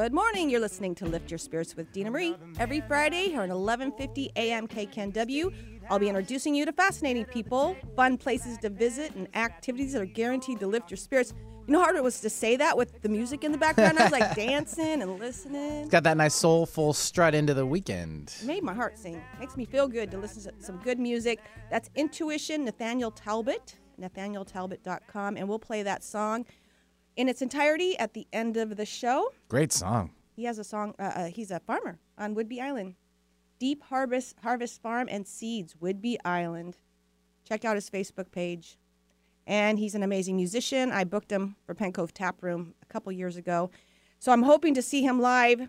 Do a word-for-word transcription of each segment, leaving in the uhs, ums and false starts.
Good morning. You're listening to Lift Your Spirits with Dina Marie. Every Friday here at eleven fifty A M K K N W, I'll be introducing you to fascinating people, fun places to visit, and activities that are guaranteed to lift your spirits. You know how hard it was to say that with the music in the background? I was like dancing and listening. It's got that nice soulful strut into the weekend. It made my heart sing. Makes me feel good to listen to some good music. That's Intuition, Nathaniel Talbot, nathaniel talbot dot com, and we'll play that song in its entirety at the end of the show. Great song. He has a song. Uh, uh, he's a farmer on Whidbey Island. Deep Harvest Harvest Farm and Seeds, Whidbey Island. Check out his Facebook page. And he's an amazing musician. I booked him for Pen Cove Tap Room a couple years ago. So I'm hoping to see him live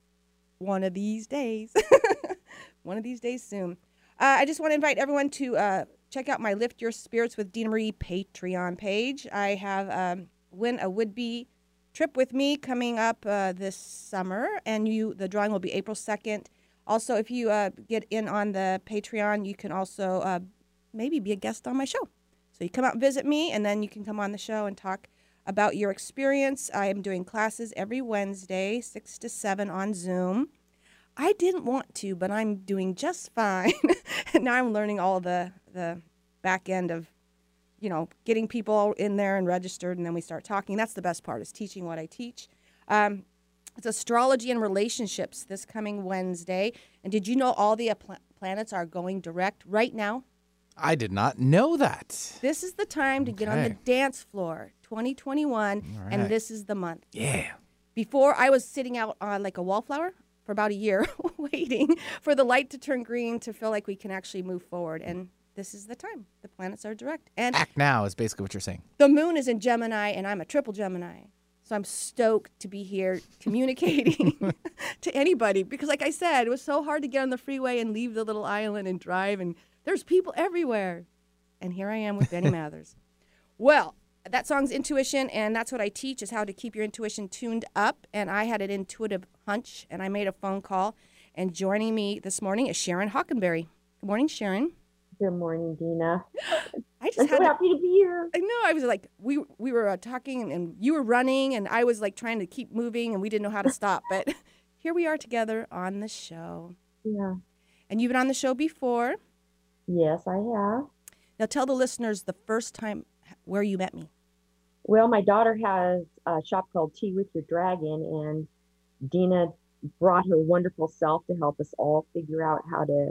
one of these days. one of these days soon. Uh, I just want to invite everyone to uh, check out my Lift Your Spirits with Dina Marie Patreon page. I have um, Win a Whidbey trip with me coming up uh, this summer. And you, the drawing will be April second. Also, if you uh, get in on the Patreon, you can also uh, maybe be a guest on my show. So you come out and visit me, and then you can come on the show and talk about your experience. I am doing classes every Wednesday, six to seven on Zoom. I didn't want to, but I'm doing just fine. And now I'm learning all the, the back end of, you know, getting people in there and registered, and then we start talking. That's the best part, is teaching what I teach. Um, it's astrology and relationships this coming Wednesday. And did you know all the uh, pl- planets are going direct right now? I did not know that. This is the time to get on the Okay. dance floor, twenty twenty-one, All right. and this is the month. Yeah. Before, I was sitting out on like a wallflower for about a year waiting for the light to turn green to feel like we can actually move forward, and this is the time. The planets are direct. And Act now is basically what you're saying. the moon is in Gemini, and I'm a triple Gemini. So I'm stoked to be here communicating to anybody because, like I said, it was so hard to get on the freeway and leave the little island and drive, and there's people everywhere. And here I am with Benny Mathers. Well, that song's Intuition, and that's what I teach, is how to keep your intuition tuned up. And I had an intuitive hunch, and I made a phone call. And joining me this morning is Sharon Hockenberry. Good morning, Sharon. Good morning, Dina. I just I'm had so a- happy to be here. I know. I was like, we we were uh, talking, and, and you were running, and I was like trying to keep moving, and we didn't know how to stop. But here we are together on the show. Yeah. And you've been on the show before. Yes, I have. Now tell the listeners the first time where you met me. Well, my daughter has a shop called Tea with Your Dragon, and Dina brought her wonderful self to help us all figure out how to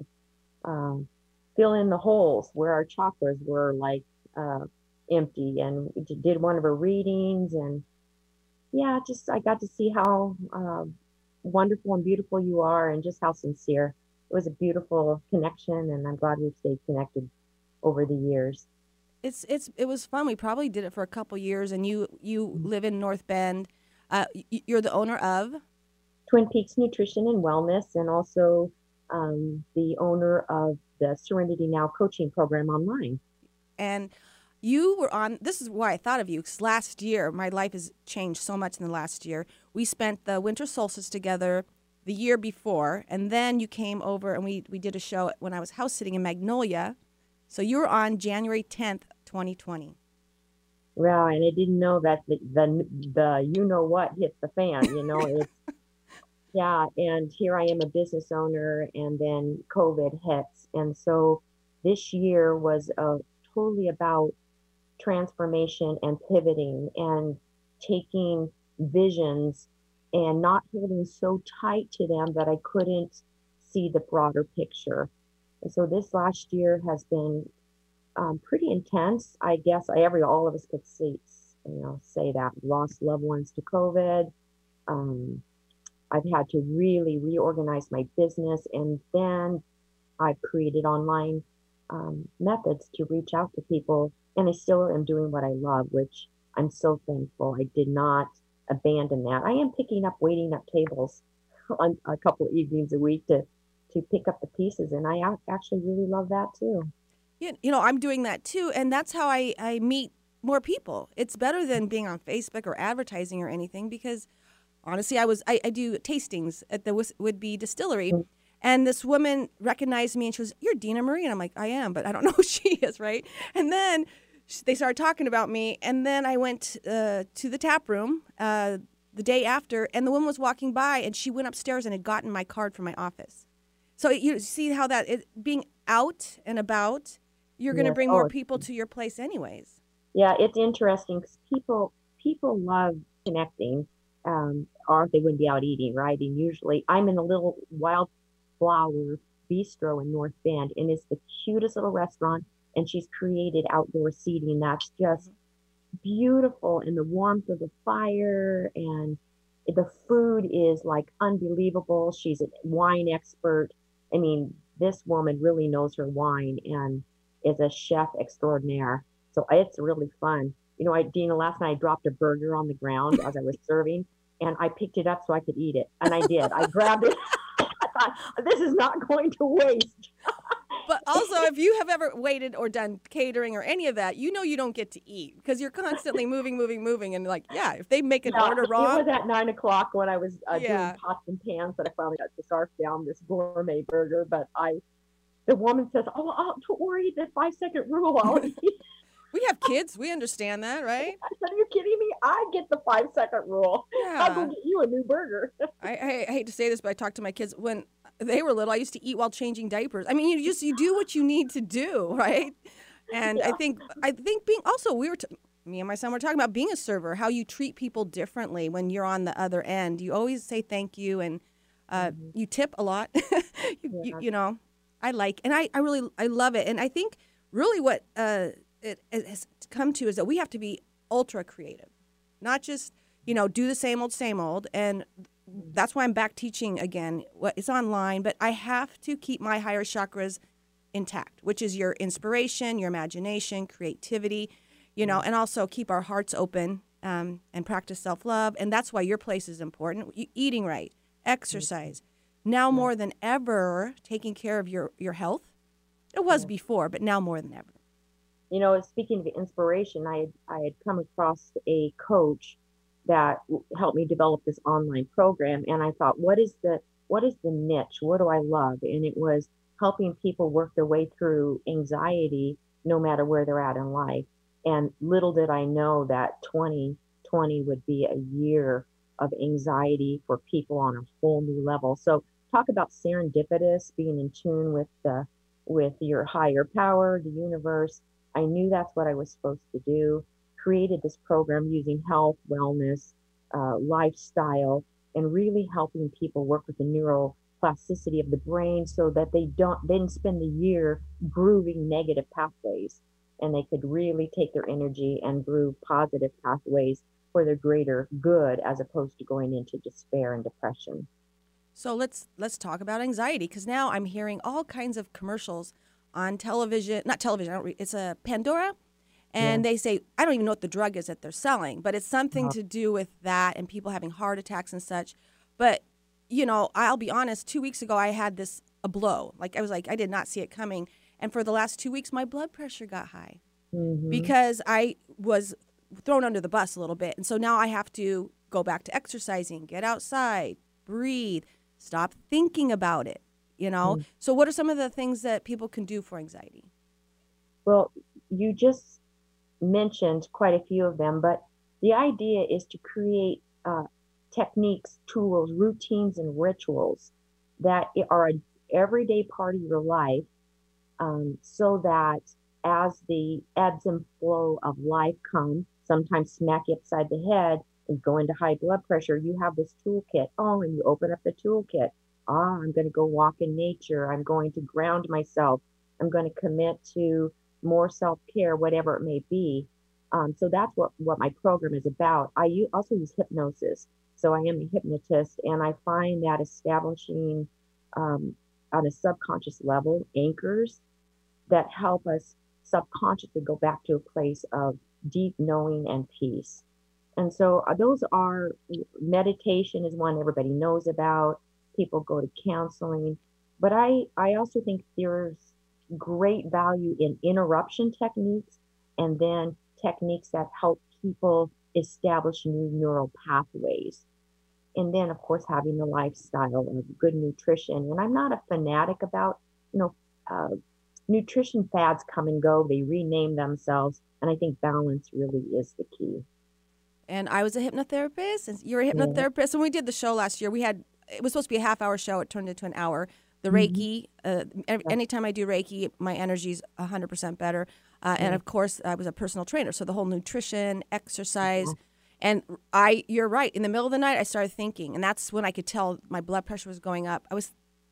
um, fill in the holes where our chakras were like uh, empty. And we j- did one of her readings, and yeah, just I got to see how uh, wonderful and beautiful you are, and just how sincere. It was a beautiful connection, and I'm glad we've stayed connected over the years. It's it's it was fun. We probably did it for a couple years, and you you live in North Bend. Uh, y- you're the owner of. Twin Peaks Nutrition and Wellness, and also um, the owner of the Serenity Now coaching program online. And you were on, this is why I thought of you, because last year, my life has changed so much in the last year. We spent the winter solstice together the year before, and then you came over and we, we did a show when I was house sitting in Magnolia. So you were on January tenth, twenty twenty. Well, and I didn't know that the, the, the you know what hit the fan, you know, it's, yeah, and here I am a business owner, and then COVID hits. And so this year was uh, totally about transformation and pivoting and taking visions and not holding so tight to them that I couldn't see the broader picture. And so this last year has been um, pretty intense. I guess I, every all of us could see, you know, say that. Lost loved ones to COVID. Um, I've had to really reorganize my business, and then I've created online um, methods to reach out to people, and I still am doing what I love, which I'm so thankful. I did not abandon that. I am picking up, waiting up tables on a couple evenings a week to to pick up the pieces, and I ac- actually really love that too. You, you know, I'm doing that too, and that's how I, I meet more people. It's better than being on Facebook or advertising or anything, because honestly, I was I, I do tastings at the Whis- Whidbey Distillery, Mm. and this woman recognized me and she was, "You're Dina Marie," and I'm like, "I am," but I don't know who she is, right? And then sh- they started talking about me, and then I went uh, to the tap room. Uh, the day after, and the woman was walking by, and she went upstairs and had gotten my card from my office. So you see how that it, being out and about, you're going to Yes. bring Oh, more it's- people to your place anyways. Yeah, it's interesting because people people love connecting, um, or they wouldn't be out eating, right? And usually, I'm in a little Wildflower Bistro in North Bend, and it's the cutest little restaurant. And she's created outdoor seating that's just beautiful, and the warmth of the fire, and the food is like unbelievable. She's a wine expert. I mean, this woman really knows her wine and is a chef extraordinaire. So it's really fun. You know, I, Dina, last night I dropped a burger on the ground as I was serving, and I picked it up so I could eat it. And I did. I grabbed it. I thought, this is not going to waste. But also, if you have ever waited or done catering or any of that, you know you don't get to eat because you're constantly moving, moving, moving. And like, yeah, if they make an Yeah, order it wrong. was at nine o'clock when I was uh, Yeah. doing pots and pans that I finally got the scarf down this gourmet burger. But I, the woman says, "Oh, oh don't worry, the five second rule." I'll eat. We have kids. We understand that, right? I said, "Are you kidding me? I get the five second rule. I'll go Yeah. get you a new burger." I, I, I hate to say this, but I talked to my kids when they were little. I used to eat while changing diapers. I mean, you just you do what you need to do, right? And I Yeah. think I think being also we were t- me and my son were talking about being a server, how you treat people differently when you're on the other end. You always say thank you, and uh, you tip a lot. you, you, Yeah. you know, I like, and I, I really I love it. And I think really what uh, it, it has come to is that we have to be ultra creative, not just you know do the same old same old. And that's why I'm back teaching again. What it's online, but I have to keep my higher chakras intact, which is your inspiration, your imagination, creativity, you know, and also keep our hearts open um, and practice self-love. And that's why your place is important. E- Eating right, exercise. Now more than ever, taking care of your, your health. It was before, but now more than ever. You know, speaking of inspiration, I had, I had come across a coach that w- helped me develop this online program, and I thought, what is the what is the niche? What do I love? And it was helping people work their way through anxiety, no matter where they're at in life. And little did I know that twenty twenty would be a year of anxiety for people on a whole new level. So talk about serendipitous, being in tune with the with your higher power, the universe. I knew that's what I was supposed to do. Created this program using health, wellness, uh, lifestyle, and really helping people work with the neuroplasticity of the brain so that they don't they didn't spend the year grooving negative pathways, and they could really take their energy and groove positive pathways for their greater good, as opposed to going into despair and depression. So let's let's talk about anxiety, because now I'm hearing all kinds of commercials on television, not television, I don't re- it's a Pandora, and they say, I don't even know what the drug is that they're selling, but it's something to do with that and people having heart attacks and such. But, you know, I'll be honest, two weeks ago I had this, a blow. Like I was like, I did not see it coming. And for the last two weeks, my blood pressure got high Mhm. because I was thrown under the bus a little bit. And so now I have to go back to exercising, get outside, breathe, stop thinking about it, you know? So what are some of the things that people can do for anxiety? Well, you just mentioned quite a few of them, but the idea is to create uh, techniques, tools, routines, and rituals that i- are an everyday part of your life, um, so that as the ebbs and flow of life come, sometimes smack you upside the head and go into high blood pressure, you have this toolkit. Oh, and you open up the toolkit. Ah, I'm going to go walk in nature. I'm going to ground myself. I'm going to commit to more self-care, whatever it may be. Um, so that's what, what my program is about. I u- also use hypnosis. So I am a hypnotist, and I find that establishing um, on a subconscious level anchors that help us subconsciously go back to a place of deep knowing and peace. And so uh, those are, meditation is one everybody knows about. People go to counseling, but I, I also think there's great value in interruption techniques, and then techniques that help people establish new neural pathways. And then, of course, having the lifestyle of good nutrition. And I'm not a fanatic about, you know, uh, nutrition fads come and go, they rename themselves. And I think balance really is the key. And I was a hypnotherapist, and you're a Yeah. hypnotherapist. And we did the show last year. We had it was supposed to be a half hour show. It turned into an hour. The Mhm. Reiki. Uh, ev- Yeah. anytime I do Reiki, my energy's a hundred percent better. Uh, and Yeah. of course, I was a personal trainer, so the whole nutrition, exercise, Yeah. and I. You're right. In the middle of the night, I started thinking, and that's when I could tell my blood pressure was going up. I was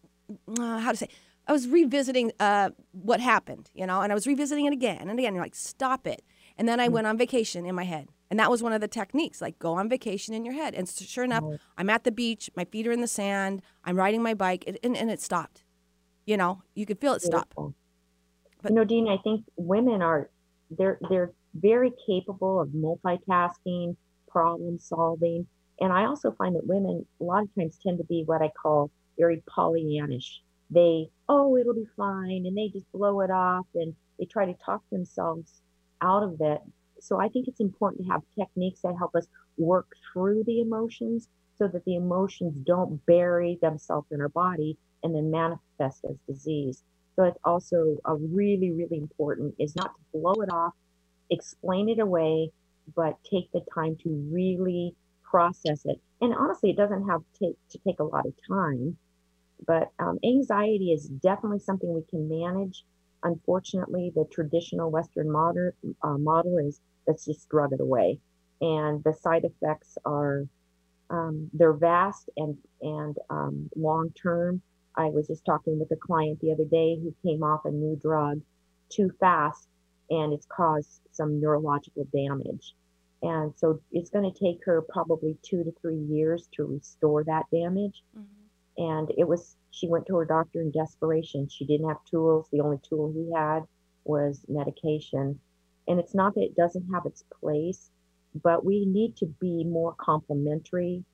uh, how to say. I was revisiting uh, what happened, you know, and I was revisiting it again and again. You're like, stop it. And then I Mm. went on vacation in my head. And that was one of the techniques, like go on vacation in your head. And s- sure enough, Right. I'm at the beach, my feet are in the sand, I'm riding my bike, and, and, and it stopped. You know, you could feel it stop. Beautiful. But- you know, Dean, I think women are they're they're very capable of multitasking, problem solving, and I also find that women a lot of times tend to be what I call very Pollyannish. They, oh, it'll be fine, and they just blow it off, and they try to talk themselves out of it. So I think it's important to have techniques that help us work through the emotions so that the emotions don't bury themselves in our body and then manifest as disease. So it's also a really, really important is not to blow it off, explain it away, but take the time to really process it. And honestly, it doesn't have to take, to take a lot of time, but um, anxiety is definitely something we can manage. Unfortunately, the traditional Western model, uh, model is let's just drug it away. And the side effects are um, they're vast and and um, long term. I was just talking with a client the other day who came off a new drug too fast, and it's caused some neurological damage. And so it's going to take her probably two to three years to restore that damage. Mhm. And it was she went to her doctor in desperation. She didn't have tools. The only tool he had was medication. And it's not that it doesn't have its place, but we need to be more complementary,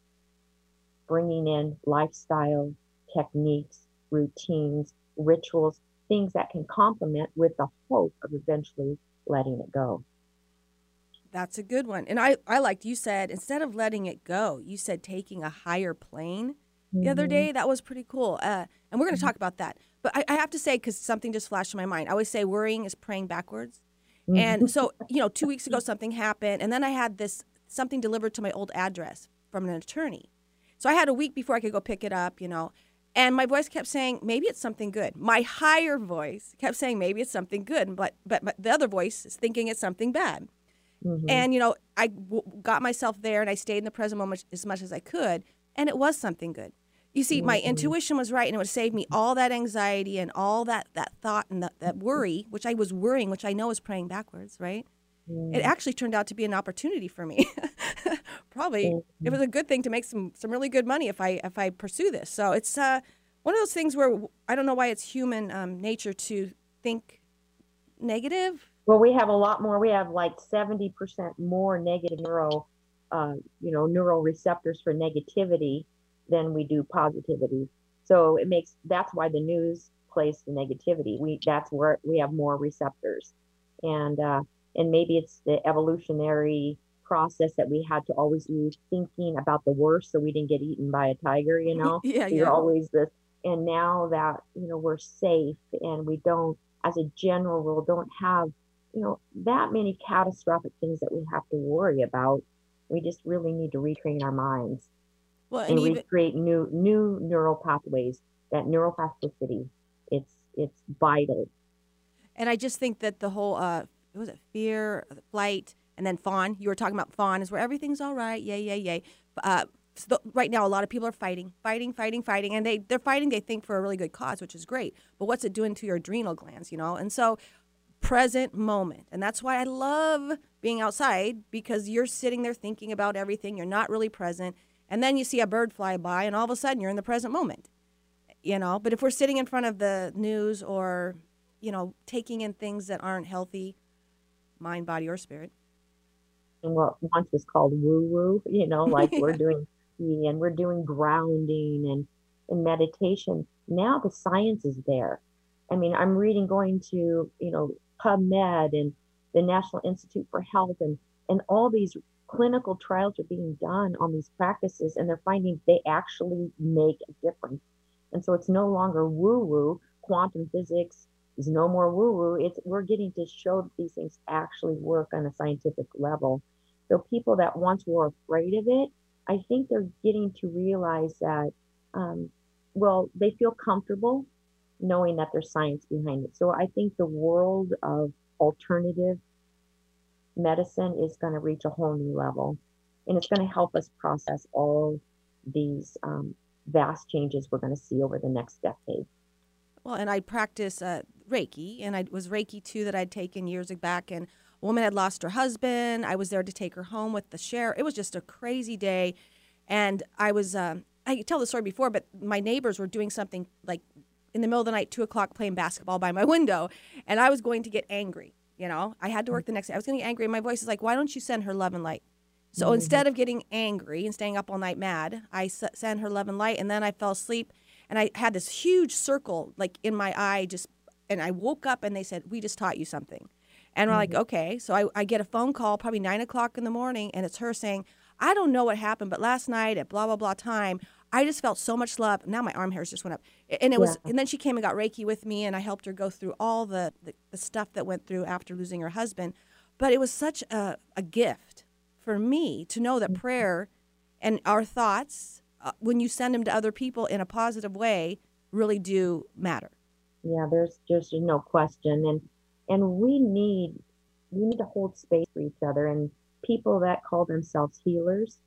bringing in lifestyle techniques, routines, rituals, things that can complement with the hope of eventually letting it go. That's a good one. And I, I liked you said, instead of letting it go, you said taking a higher plane the other Mhm. day. That was pretty cool. Uh, and we're going to Mhm. talk about that. But I, I have to say, because something just flashed in my mind, I always say worrying is praying backwards. Mhm. And so, you know, two weeks ago, something happened. And then I had this something delivered to my old address from an attorney. So I had a week before I could go pick it up, you know. And my voice kept saying, maybe it's something good. My higher voice kept saying, maybe it's something good. But, but, but the other voice is thinking it's something bad. Mhm. And, you know, I w- got myself there and I stayed in the present moment as much as I could. And it was something good. You see, my Mhm. intuition was right, and it would save me all that anxiety and all that, that thought and that, that worry, which I was worrying, which I know is praying backwards, right? It Yeah. actually turned out to be an opportunity for me. Probably it was a good thing to make some, some really good money if I if I pursue this. So it's uh, one of those things where I don't know why it's human um, nature to think negative. Well, we have a lot more. We have like seventy percent more negative neuro, uh, you know, neural receptors for negativity than we do positivity. So it makes that's why the news plays the negativity. We that's where we have more receptors, and uh, and maybe it's the evolutionary process that we had to always be thinking about the worst, so we didn't get eaten by a tiger. You know, Yeah, we were yeah. always this, and now that you know we're safe and we don't, as a general rule, don't have you know, that many catastrophic things that we have to worry about. We just really need to retrain our minds Well, and and even recreate new new neural pathways. That neuroplasticity, it's it's vital. and I just think that the whole uh, what was it fear, flight, and then fawn. You were talking about fawn is where everything's all right. Yay, yay, yay. Uh, so right now, a lot of people are fighting, fighting, fighting, fighting, and they they're fighting. They think for a really good cause, which is great. But what's it doing to your adrenal glands? You know, and so present moment. And that's why I love being outside because you're sitting there thinking about everything. You're not really present. And then you see a bird fly by and all of a sudden you're in the present moment. You know, but if we're sitting in front of the news or, you know, taking in things that aren't healthy, mind, body, or spirit. And what once was called woo woo, you know, like we're Yeah. doing and we're doing grounding and and meditation. Now the science is there. I mean, I'm reading going to, you know, PubMed and the National Institute for Health and and all these clinical trials are being done on these practices and they're finding they actually make a difference. And so it's no longer woo woo. Quantum physics is no more woo woo. It's we're getting to show that these things actually work on a scientific level. So people that once were afraid of it, I think they're getting to realize that, um, well, they feel comfortable knowing that there's science behind it. So I think the world of alternative medicine is going to reach a whole new level, and it's going to help us process all these um, vast changes we're going to see over the next decade. Well, and I practice uh, Reiki, and I was Reiki two that I'd taken years back, and a woman had lost her husband. I was there to take her home with the sheriff. It was just a crazy day, and I was, um, I tell the story before, but my neighbors were doing something like in the middle of the night, two o'clock, playing basketball by my window, and I was going to get angry. You know, I had to work the next day. I was getting angry, and my voice is like, why don't you send her love and light? So mm-hmm. instead of getting angry and staying up all night mad, I s- sent her love and light, and then I fell asleep. And I had this huge circle like in my eye, just, and I woke up and they said, we just taught you something. And we're mm-hmm. like, okay. So I, I get a phone call probably nine o'clock in the morning, and it's her saying, I don't know what happened, but last night at blah, blah, blah time, I just felt so much love. Now my arm hairs just went up. And it was, yeah. and then she came and got Reiki with me, and I helped her go through all the, the, the stuff that went through after losing her husband. But it was such a, a gift for me to know that mm-hmm. prayer and our thoughts, Uh, when you send them to other people in a positive way, really do matter. Yeah, there's just no question, and and we need we need to hold space for each other. And people that call themselves healers,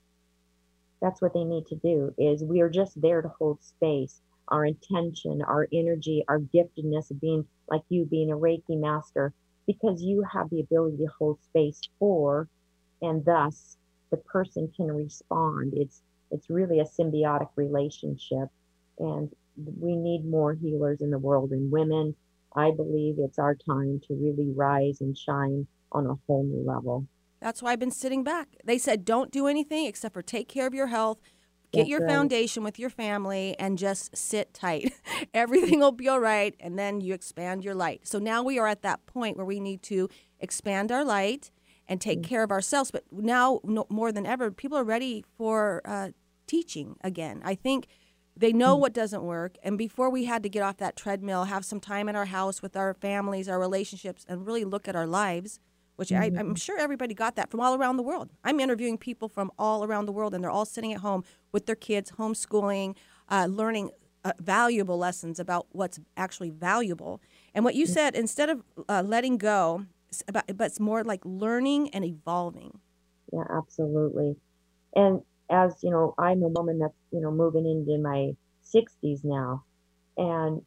that's what they need to do. Is we are just there to hold space. Our intention, our energy, our giftedness of being like you, being a Reiki master, because you have the ability to hold space for, and thus the person can respond. It's It's really a symbiotic relationship, and we need more healers in the world. And women, I believe it's our time to really rise and shine on a whole new level. That's why I've been sitting back. They said, don't do anything except for take care of your health, get That's your right. foundation with your family, and just sit tight. Everything will be all right, and then you expand your light. So now we are at that point where we need to expand our light and take mm-hmm. care of ourselves. But now, no, more than ever, people are ready for uh, teaching again. I think they know what doesn't work, and before we had to get off that treadmill, have some time in our house with our families, our relationships, and really look at our lives, which mm-hmm. I, I'm sure everybody got that from all around the world. I'm interviewing people from all around the world, and they're all sitting at home with their kids, homeschooling, uh, learning uh, valuable lessons about what's actually valuable. And what you mm-hmm. said, instead of uh, letting go, it's about, but it's more like learning and evolving. Yeah, absolutely. And as you know, I'm a woman that's, you know, moving into my sixties now, and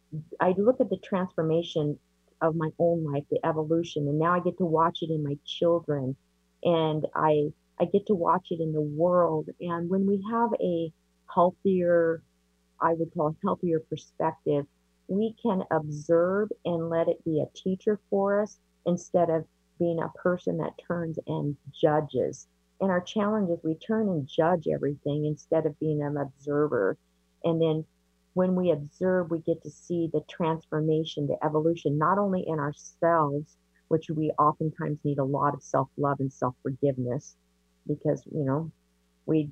I look at the transformation of my own life, the evolution, and now I get to watch it in my children, and I I get to watch it in the world. And when we have a healthier, I would call healthier perspective, we can observe and let it be a teacher for us instead of being a person that turns and judges. And our challenge is we turn and judge everything instead of being an observer. And then when we observe, we get to see the transformation, the evolution, not only in ourselves, which we oftentimes need a lot of self-love and self-forgiveness, because, you know, we,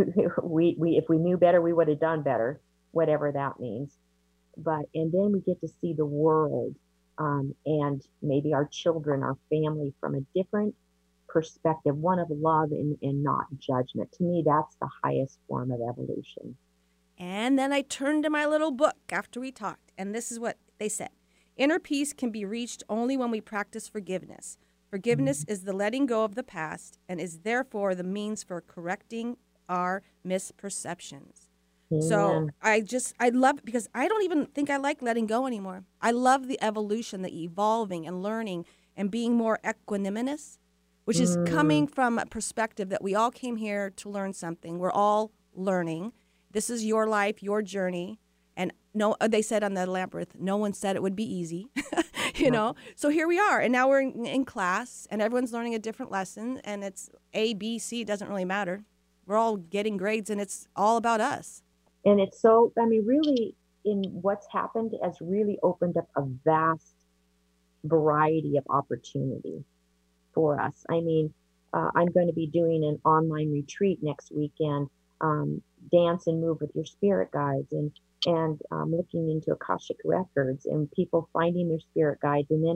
we, we, if we knew better, we would have done better, whatever that means. But, and then we get to see the world um, and maybe our children, our family from a different perspective, one of love and, and not judgment. To me, that's the highest form of evolution. And then I turned to my little book after we talked, and this is what they said. Inner peace can be reached only when we practice forgiveness. Forgiveness mm-hmm. is the letting go of the past and is therefore the means for correcting our misperceptions. Yeah. So I just, I love it because I don't even think I like letting go anymore. I love the evolution, the evolving and learning and being more equanimous, which is mm. coming from a perspective that we all came here to learn something. We're all learning. This is your life, your journey. And no, they said on the Labyrinth, no one said it would be easy, you no. know? So here we are. And now we're in, in class and everyone's learning a different lesson, and it's A, B, C, it doesn't really matter. We're all getting grades and it's all about us. And it's so, I mean, really in what's happened has really opened up a vast variety of opportunity for us. I mean, uh, I'm going to be doing an online retreat next weekend, um, dance and move with your spirit guides, and and um, looking into Akashic records and people finding their spirit guides, and then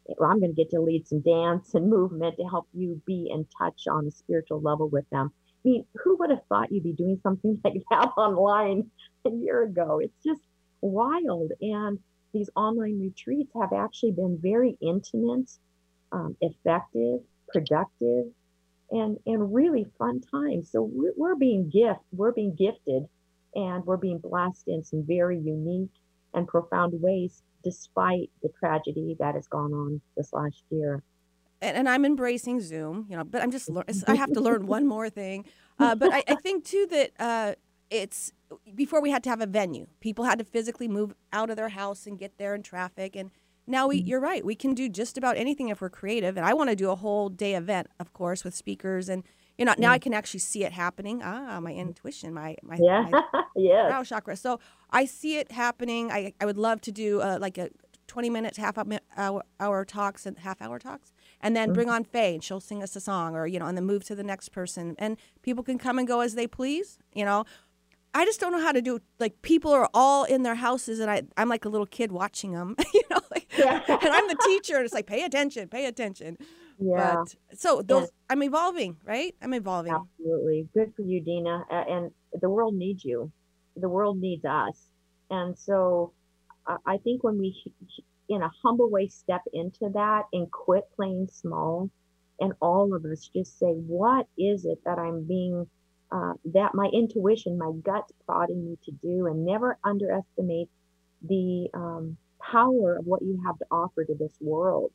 Well, I'm going to get to lead some dance and movement to help you be in touch on a spiritual level with them. I mean, who would have thought you'd be doing something like that online a year ago? It's just wild. And these online retreats have actually been very intimate, um, effective, productive, and and really fun times. So we're, we're being gift, we're being gifted, and we're being blessed in some very unique and profound ways, despite the tragedy that has gone on this last year. And, and I'm embracing Zoom, you know, but I'm just, lear- I have to learn one more thing. Uh, but I, I think too that uh, it's, before we had to have a venue. People had to physically move out of their house and get there in traffic. And now we, you're right, we can do just about anything if we're creative. And I want to do a whole day event, of course, with speakers. And, you know, now I can actually see it happening. Ah, my intuition, my, my, Yeah, my yes. brow chakra. So I see it happening. I, I would love to do uh, like a twenty minutes, half hour, hour talks and half hour talks, and then bring on Faye and she'll sing us a song, or, you know, and then move to the next person, and people can come and go as they please. You know, I just don't know how to do, like, people are all in their houses and I, I'm like a little kid watching them, you know, like, Yeah. and I'm the teacher and it's like, pay attention, pay attention. Yeah. But so those, Yeah. I'm evolving, right? I'm evolving. Absolutely. Good for you, Dina. A- And the world needs you. The world needs us. And so I I think when we, in a humble way, step into that and quit playing small, and all of us just say, what is it that I'm being, uh, that my intuition, my gut's prodding me to do, and never underestimate the um, power of what you have to offer to this world.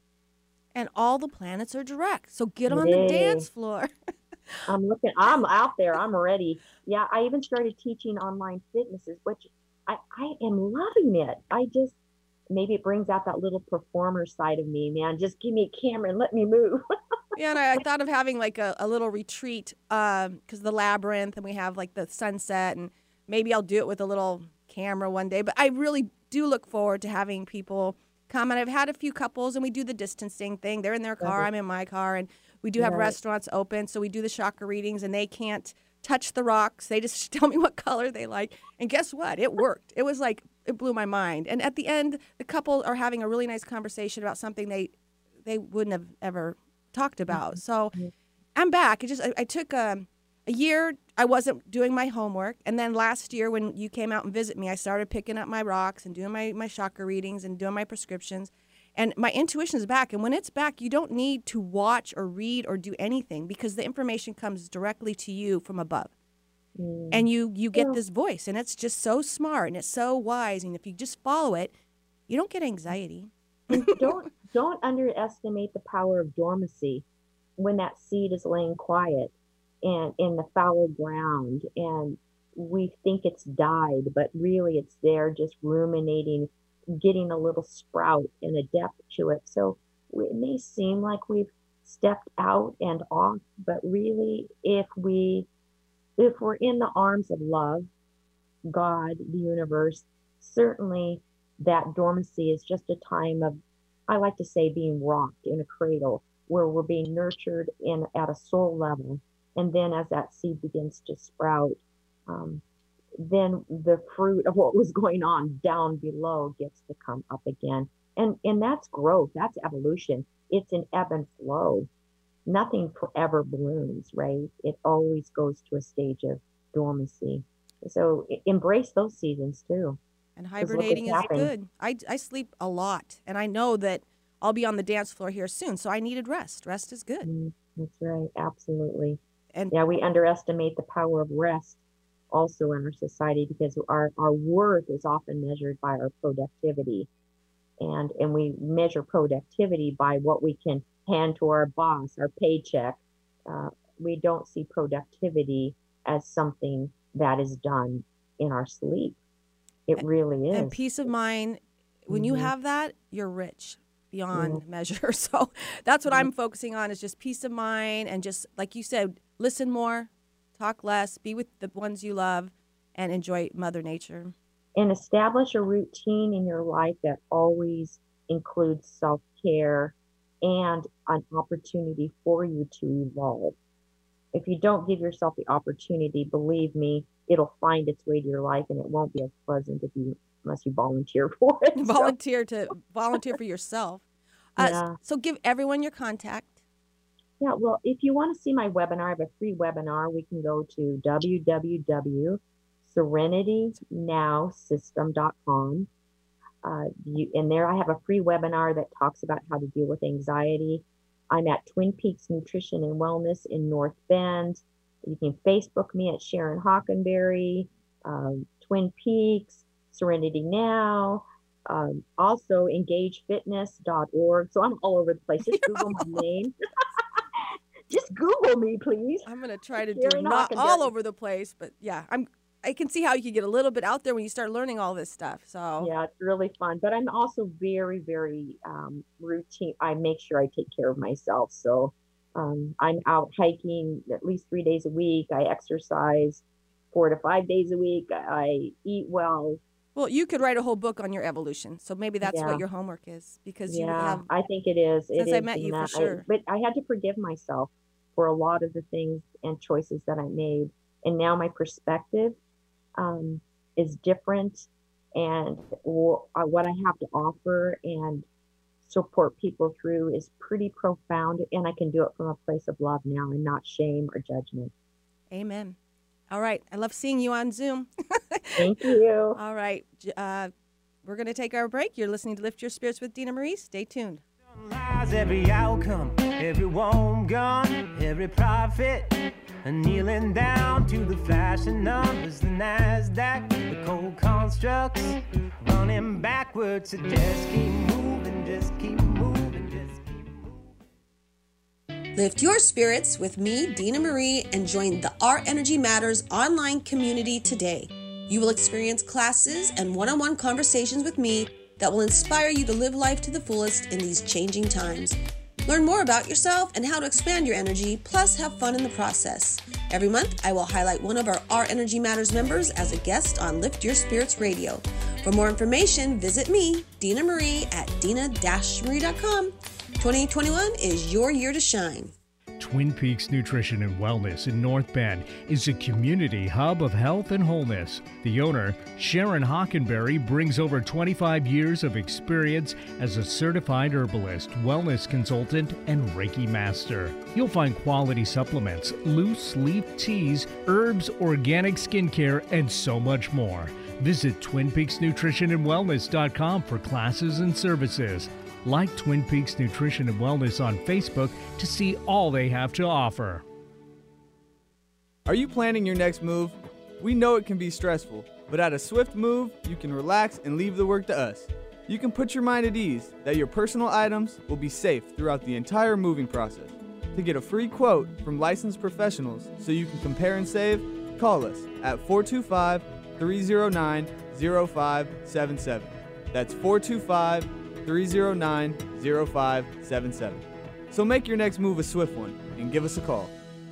And all the planets are direct. So get on Yay. the dance floor. I'm looking, I'm out there, I'm ready. Yeah, I even started teaching online fitnesses, which I, I am loving it. I just, maybe it brings out that little performer side of me, man. Just give me a camera and let me move. Yeah, and I, I thought of having like a, a little retreat um, because the labyrinth, and we have like the sunset, and maybe I'll do it with a little camera one day. But I really do look forward to having people come. And I've had a few couples, and we do the distancing thing. They're in their car, I'm in my car, and we do have Right. restaurants open. So we do the chakra readings, and they can't touch the rocks. They just tell me what color they like. And guess what? It worked. It was like, it blew my mind. And at the end, the couple are having a really nice conversation about something they they wouldn't have ever talked about. So I'm back. It just I, I took a, a year. I wasn't doing my homework, and then last year when you came out and visit me, I started picking up my rocks and doing my my chakra readings and doing my prescriptions, and my intuition is back. And when it's back, you don't need to watch or read or do anything, because the information comes directly to you from above. Mm. And you you get Yeah. this voice, and it's just so smart and it's so wise, and if you just follow it, you don't get anxiety. And don't don't underestimate the power of dormancy when that seed is laying quiet and in the fallow ground, and we think it's died, but really it's there just ruminating, getting a little sprout and a depth to it. So it may seem like we've stepped out and off, but really if we if we're in the arms of love, God, the universe, certainly that dormancy is just a time of, I like to say, being rocked in a cradle where we're being nurtured in at a soul level. And then as that seed begins to sprout, um, then the fruit of what was going on down below gets to come up again. And, and that's growth. That's evolution. It's an ebb and flow. Nothing forever blooms, right? It always goes to a stage of dormancy. So e- embrace those seasons too. And look hibernating is what's happened. good. I, I sleep a lot, and I know that I'll be on the dance floor here soon, so I needed rest. Rest is good. Mm, that's right. Absolutely. And Yeah, we underestimate the power of rest also in our society because our, our worth is often measured by our productivity. And, and we measure productivity by what we can hand to our boss, our paycheck. Uh, we don't see productivity as something that is done in our sleep. It really is. and peace of mind, when you Mhm. have that, you're rich beyond measure. So that's what I'm focusing on, is just peace of mind, and just like you said, listen more, talk less, be with the ones you love, and enjoy Mother Nature. And establish a routine in your life that always includes self-care and an opportunity for you to evolve. If you don't give yourself the opportunity, believe me, it'll find its way to your life, and it won't be as pleasant if you unless you volunteer for it. So, Volunteer to volunteer for yourself. Uh, Yeah. So give everyone your contact. Yeah, well, if you want to see my webinar, I have a free webinar. We can go to w w w dot serenity now system dot com. Uh, you, in there, I have a free webinar that talks about how to deal with anxiety. I'm at Twin Peaks Nutrition and Wellness in North Bend. You can Facebook me at Sharon Hockenberry, um, Twin Peaks, Serenity Now, um, also engage fitness dot org. So I'm all over the place. Just Google my name. Just Google me, please. I'm going to try to do Sharon not Hockenberry. all over the place, but yeah, I'm. I can see how you can get a little bit out there when you start learning all this stuff. So Yeah, it's really fun. But I'm also very, very um, routine. I make sure I take care of myself. So um, I'm out hiking at least three days a week. I exercise four to five days a week. I eat well. well, you could write a whole book on your evolution. So maybe that's Yeah. what your homework is, because you Yeah, have. I think it is. It Since I is met in you, for that- I- sure. but I had to forgive myself for a lot of the things and choices that I made. And now my perspective um, is different, and wh- uh, what I have to offer and support people through is pretty profound. And I can do it from a place of love now and not shame or judgment. Amen. All right. I love seeing you on Zoom. Thank you. All right. J- Uh, we're going to take our break. You're listening to Lift Your Spirits with Dina Marie. Stay tuned. Lies every outcome, every woe gone, every profit, and kneeling down to the flashing numbers, the NASDAQ, the cold constructs, running backwards, so just keep moving, just keep moving, just keep moving. Lift your spirits with me, Dina Marie, and join the Our Energy Matters online community today. You will experience classes and one-on-one conversations with me that will inspire you to live life to the fullest in these changing times. Learn more about yourself and how to expand your energy, plus have fun in the process. Every month, I will highlight one of our Our Energy Matters members as a guest on Lift Your Spirits Radio. For more information, visit me, Dina Marie, at dina dash marie dot com. twenty twenty-one is your year to shine. Twin Peaks Nutrition and Wellness in North Bend is a community hub of health and wholeness. The owner, Sharon Hockenberry, brings over twenty-five years of experience as a certified herbalist, wellness consultant, and Reiki master. You'll find quality supplements, loose leaf teas, herbs, organic skincare, and so much more. Visit twin peaks nutrition and wellness dot com for classes and services. Like Twin Peaks Nutrition and Wellness on Facebook to see all they have to offer. Are you planning your next move? We know it can be stressful, but at a Swift Move, you can relax and leave the work to us. You can put your mind at ease that your personal items will be safe throughout the entire moving process. To get a free quote from licensed professionals so you can compare and save, call us at four two five, three zero nine, zero five seven seven. That's four two five, three zero nine, zero five seven seven. So make your next move a swift one and give us a call.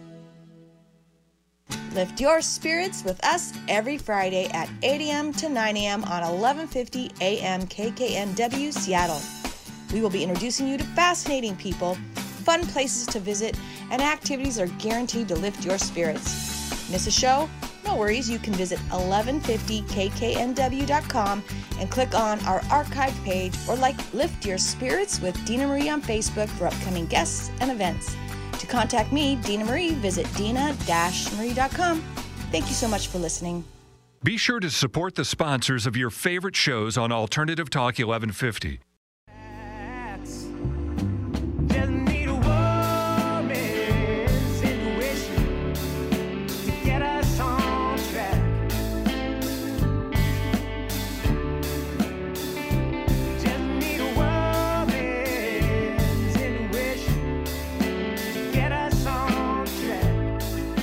Lift your spirits with us every Friday at eight a.m. to nine a.m. on eleven fifty a.m. K K N W Seattle. We will be introducing you to fascinating people, fun places to visit, and activities are guaranteed to lift your spirits. Miss a show? No worries, you can visit eleven fifty k k n w dot com and click on our archive page, or like Lift Your Spirits with Dina Marie on Facebook for upcoming guests and events. To contact me, Dina Marie, visit dina dash marie dot com. Thank you so much for listening. Be sure to support the sponsors of your favorite shows on Alternative Talk eleven fifty. Just need a woman's intuition to get us on track. Just need a woman's intuition to get us on track.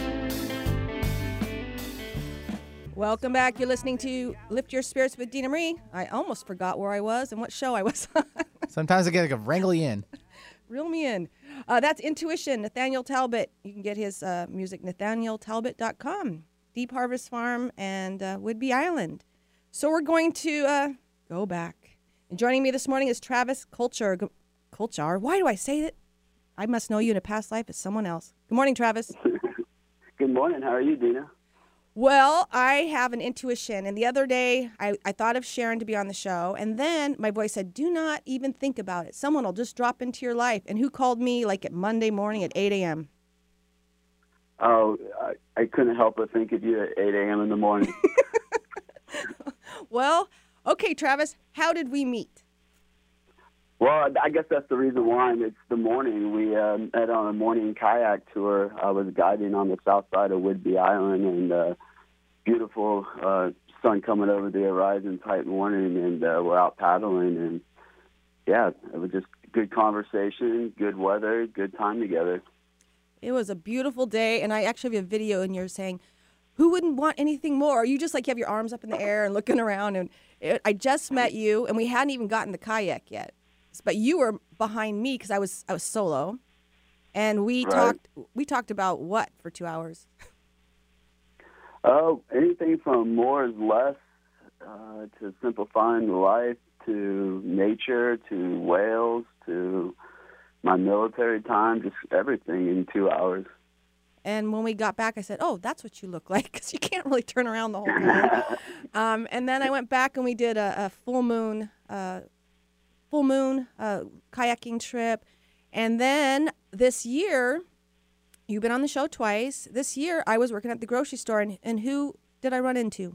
Welcome back. You're listening to Lift Your Spirits with Dina Marie. I almost forgot where I was and what show I was on. Sometimes I get like a wrangle you in. Reel me in. Uh, that's Intuition, Nathaniel Talbot. You can get his uh, music, nathaniel talbot dot com. Deep Harvest Farm and uh, Woodby Island. So we're going to uh, go back. And joining me this morning is Travis Kulchar. Go- Kulchar? Why do I say it? I must know you in a past life as someone else. Good morning, Travis. Good morning. How are you, Dina? Well, I have an intuition. And the other day, I, I thought of Sharon to be on the show. And then my voice said, do not even think about it. Someone will just drop into your life. And who called me like at Monday morning at eight a.m.? Oh, I, I couldn't help but think of you at eight a.m. in the morning. Well, okay, Travis, how did we meet? Well, I guess that's the reason why. It's the morning. We uh, met on a morning kayak tour. I was guiding on the south side of Whidbey Island, and uh, beautiful uh, sun coming over the horizon type morning, and uh, we're out paddling. And, yeah, it was just good conversation, good weather, good time together. It was a beautiful day, and I actually have a video, and you're saying, who wouldn't want anything more? You just like have your arms up in the air and looking around. And it, I just met you, and we hadn't even gotten the kayak yet. But you were behind me because I was I was solo, and we Right. talked we talked about what for two hours. Oh, anything from more is less uh, to simplifying life, to nature, to whales, to my military time, just everything in two hours. And when we got back, I said, "Oh, that's what you look like," because you can't really turn around the whole time. um, and then I went back and we did a, a full moon. Uh, full moon uh, kayaking trip. And then this year, you've been on the show twice. This year, I was working at the grocery store, and, and who did I run into?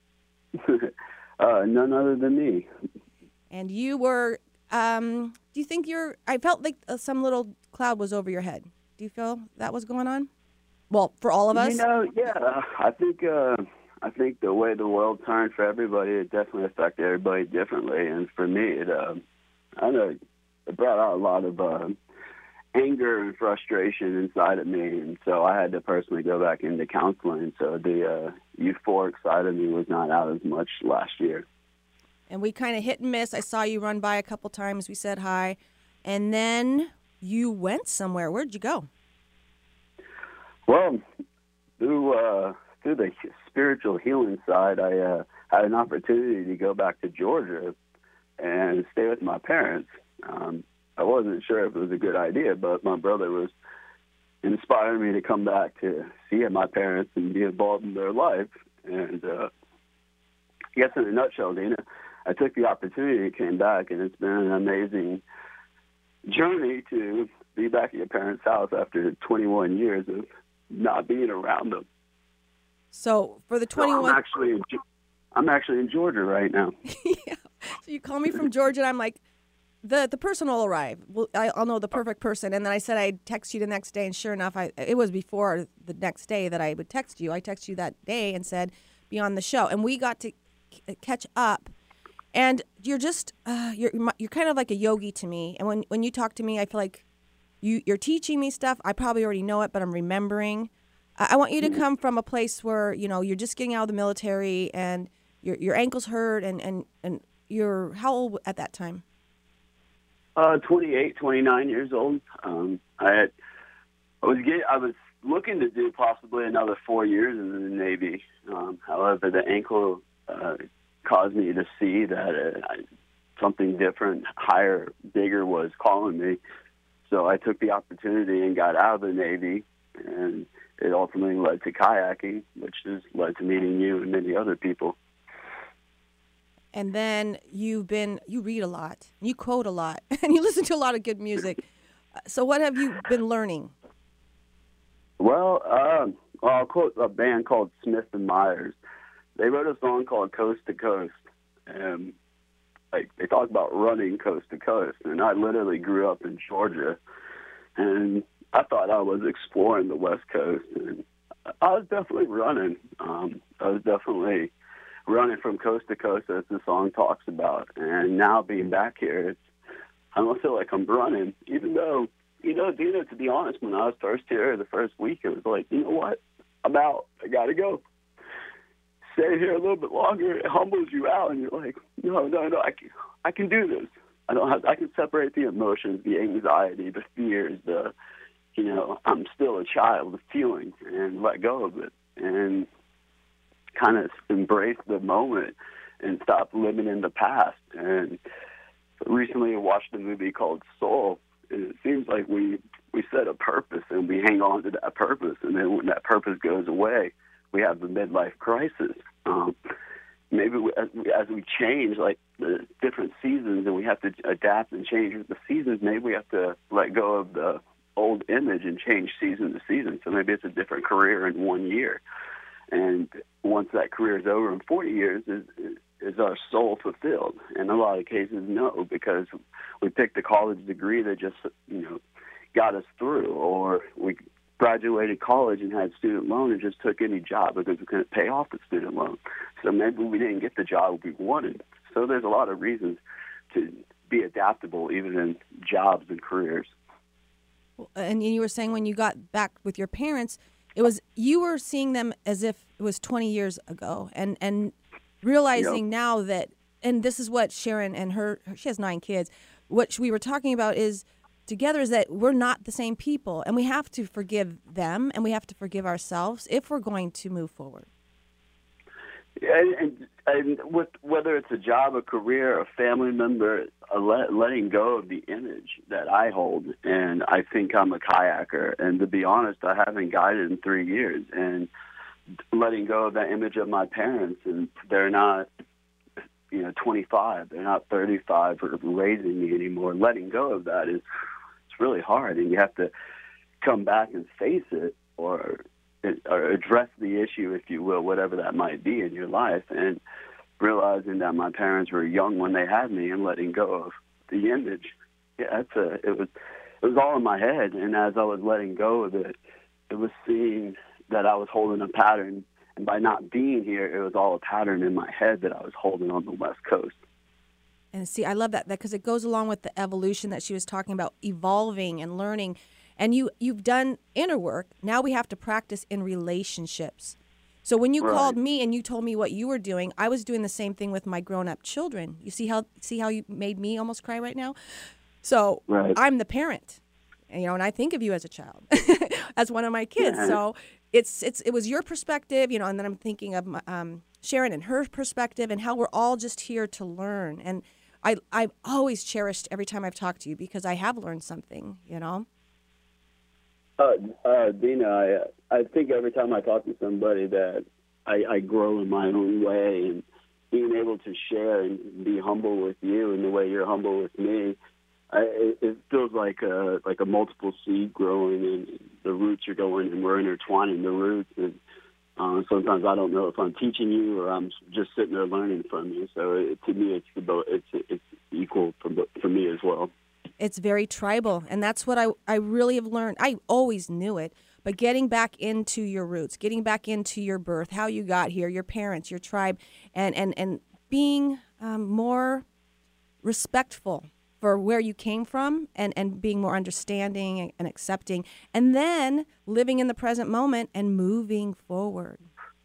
uh, none other than me. And you were, um, do you think you're, I felt like uh, some little cloud was over your head. Do you feel that was going on? Well, for all of us? You know, yeah, I think uh, I think the way the world turned for everybody, it definitely affected everybody differently. And for me, it, uh, I know it brought out a lot of uh, anger and frustration inside of me, and so I had to personally go back into counseling. So the uh, euphoric side of me was not out as much last year. And we kind of hit and miss. I saw you run by a couple times. We said hi. And then you went somewhere. Where'd you go? Well, through uh, through the spiritual healing side, I uh, had an opportunity to go back to Georgia and stay with my parents. Um, I wasn't sure if it was a good idea, but my brother was inspiring me to come back to see my parents and be involved in their life. And uh, I guess in a nutshell, Dina, I took the opportunity and came back, and it's been an amazing journey to be back at your parents' house after twenty-one years of not being around them. So for the twenty-one... So I'm actually in, I'm actually in Georgia right now. Yeah. So you call me from Georgia, and I'm like, the the person will arrive. Well, I, I'll know the perfect person. And then I said I'd text you the next day, and sure enough, I it was before the next day that I would text you. I texted you that day and said, be on the show. And we got to c- catch up. And you're just, uh, you're you're kind of like a yogi to me. And when, when you talk to me, I feel like you, you're teaching me stuff. I probably already know it, but I'm remembering. I, I want you to come from a place where, you know, you're just getting out of the military and your your ankle's hurt, and, and, and you're how old at that time? Uh, twenty-eight, twenty-nine years old. Um, I had, I was get, I was looking to do possibly another four years in the Navy. Um, however, the ankle uh, caused me to see that uh, I, something different, higher, bigger was calling me. So I took the opportunity and got out of the Navy, and it ultimately led to kayaking, which has led to meeting you and many other people. And then you've been, you read a lot, you quote a lot, and you listen to a lot of good music. So what have you been learning? Well, uh, well, I'll quote a band called Smith and Myers. They wrote a song called Coast to Coast, and like they talk about running coast to coast. And I literally grew up in Georgia, and I thought I was exploring the West Coast, and I was definitely running. Um, I was definitely running from coast to coast, as the song talks about. And now being back here, it's, I don't feel like I'm running, even though, you know, Dina, to be honest, when I was first here the first week, it was like, you know what, I'm out. I got to go. Stay here a little bit longer. It humbles you out, and you're like, no, no, no, I can, I can do this. I don't have, I can separate the emotions, the anxiety, the fears, the, you know, I'm still a child of feeling, and let go of it. And kind of embrace the moment and stop living in the past. And recently I watched a movie called Soul, and it seems like we, we set a purpose and we hang on to that purpose, and then when that purpose goes away, we have the midlife crisis. Um, maybe we, as, we, as we change, like the different seasons, and we have to adapt and change with the seasons, maybe we have to let go of the old image and change season to season. So maybe it's a different career in one year. And once that career is over in forty years, is, is our soul fulfilled? In a lot of cases, no, because we picked a college degree that just, you know, got us through, or we graduated college and had student loan and just took any job because we couldn't pay off the student loan. So maybe we didn't get the job we wanted. So there's a lot of reasons to be adaptable, even in jobs and careers. And you were saying when you got back with your parents, it was you were seeing them as if it was twenty years ago, and and realizing yep. now that, and this is what Sharon and her, she has nine kids, what we were talking about is together is that we're not the same people, and we have to forgive them, and we have to forgive ourselves if we're going to move forward. And, and, and with, whether it's a job, a career, a family member, a let, letting go of the image that I hold, and I think I'm a kayaker. And to be honest, I haven't guided in three years. And letting go of that image of my parents, and they're not, you know, twenty-five, they're not thirty-five or raising me anymore. Letting go of that is it's really hard, and you have to come back and face it, or or address the issue, if you will, whatever that might be in your life, and realizing that my parents were young when they had me and letting go of the image. Yeah, that's a, it was it was all in my head, and as I was letting go of it, it was seeing that I was holding a pattern, and by not being here, it was all a pattern in my head that I was holding on the West Coast. And see, I love that because it goes along with the evolution that she was talking about, evolving and learning. And you, you've done inner work. Now we have to practice in relationships. So when you right. called me and you told me what you were doing, I was doing the same thing with my grown-up children. You see how see how you made me almost cry right now? So right. I'm the parent, you know, and I think of you as a child, as one of my kids. Yeah. So it's it's it was your perspective, you know, and then I'm thinking of um, Sharon and her perspective, and how we're all just here to learn. And I I've always cherished every time I've talked to you because I have learned something, you know. Uh, uh, Dina, I, I think every time I talk to somebody that I, I grow in my own way, and being able to share and be humble with you in the way you're humble with me, I, it, it feels like a like a multiple seed growing, and the roots are going, and we're intertwining the roots. And uh, sometimes I don't know if I'm teaching you or I'm just sitting there learning from you. So it, to me, it's the it's it's equal for for me as well. It's very tribal, and that's what I, I really have learned. I always knew it, but getting back into your roots, getting back into your birth, how you got here, your parents, your tribe, and, and, and being um, more respectful for where you came from, and, and being more understanding and accepting, and then living in the present moment and moving forward.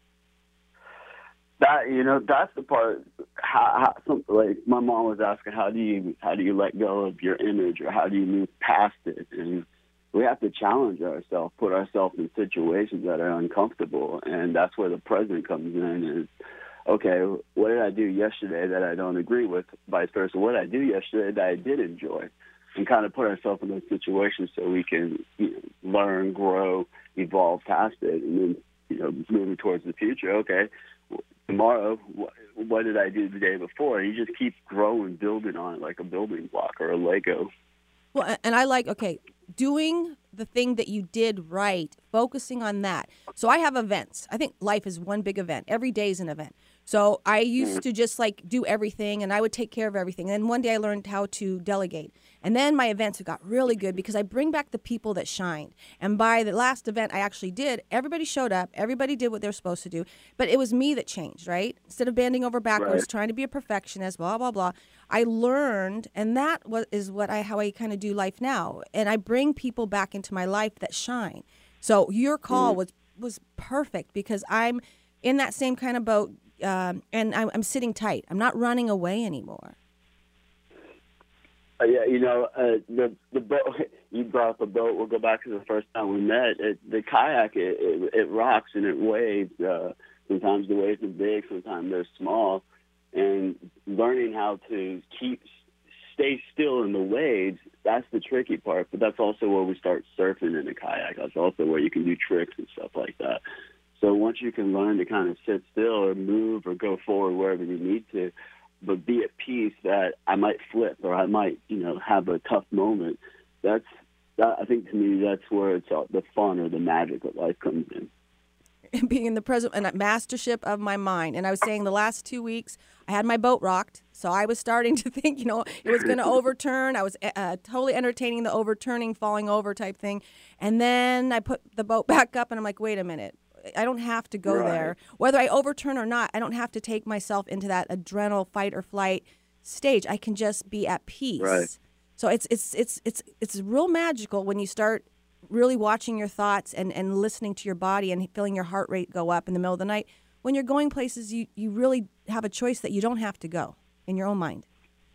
That, you know, that's the part. How, how some, like my mom was asking, how do you how do you let go of your image, or how do you move past it? And we have to challenge ourselves, put ourselves in situations that are uncomfortable, and that's where the present comes in. Is okay, what did I do yesterday that I don't agree with? Vice versa, what did I do yesterday that I did enjoy? And kind of put ourselves in those situations so we can, you know, learn, grow, evolve past it, and then, you know, moving towards the future. Okay. Tomorrow, what did I do the day before? And you just keep growing, building on it like a building block or a Lego. Well, and I like, okay, doing the thing that you did right, focusing on that. So I have events. I think life is one big event. Every day is an event. So I used to just like do everything, and I would take care of everything. And one day I learned how to delegate. And then my events got really good because I bring back the people that shined. And by the last event I actually did, everybody showed up. Everybody did what they're supposed to do. But it was me that changed, right? Instead of bending over backwards, right. trying to be a perfectionist, blah, blah, blah, I learned, and that was, is what I how I kind of do life now. And I bring people back into my life that shine. So your call mm. was, was perfect because I'm in that same kind of boat. Um, and I'm, I'm sitting tight. I'm not running away anymore. Uh, yeah, you know, uh, the the boat. You brought up a boat. We'll go back to the first time we met. It, the kayak, it, it, it rocks and it waves. Uh, sometimes the waves are big, sometimes they're small. And learning how to keep stay still in the waves, that's the tricky part. But that's also where we start surfing in a kayak. That's also where you can do tricks and stuff like that. So once you can learn to kind of sit still or move or go forward wherever you need to, but be at peace that I might flip or I might, you know, have a tough moment, that's, that, I think to me, that's where it's uh, the fun or the magic of life comes in. Being in the present and a mastership of my mind. And I was saying the last two weeks, I had my boat rocked. So I was starting to think, you know, it was going to overturn. I was uh, totally entertaining the overturning, falling over type thing. And then I put the boat back up and I'm like, wait a minute. I don't have to go Right. there. Whether I overturn or not, I don't have to take myself into that adrenal fight or flight stage. I can just be at peace. Right. So it's it's it's it's it's real magical when you start really watching your thoughts and, and listening to your body and feeling your heart rate go up in the middle of the night. When you're going places, you, you really have a choice that you don't have to go in your own mind.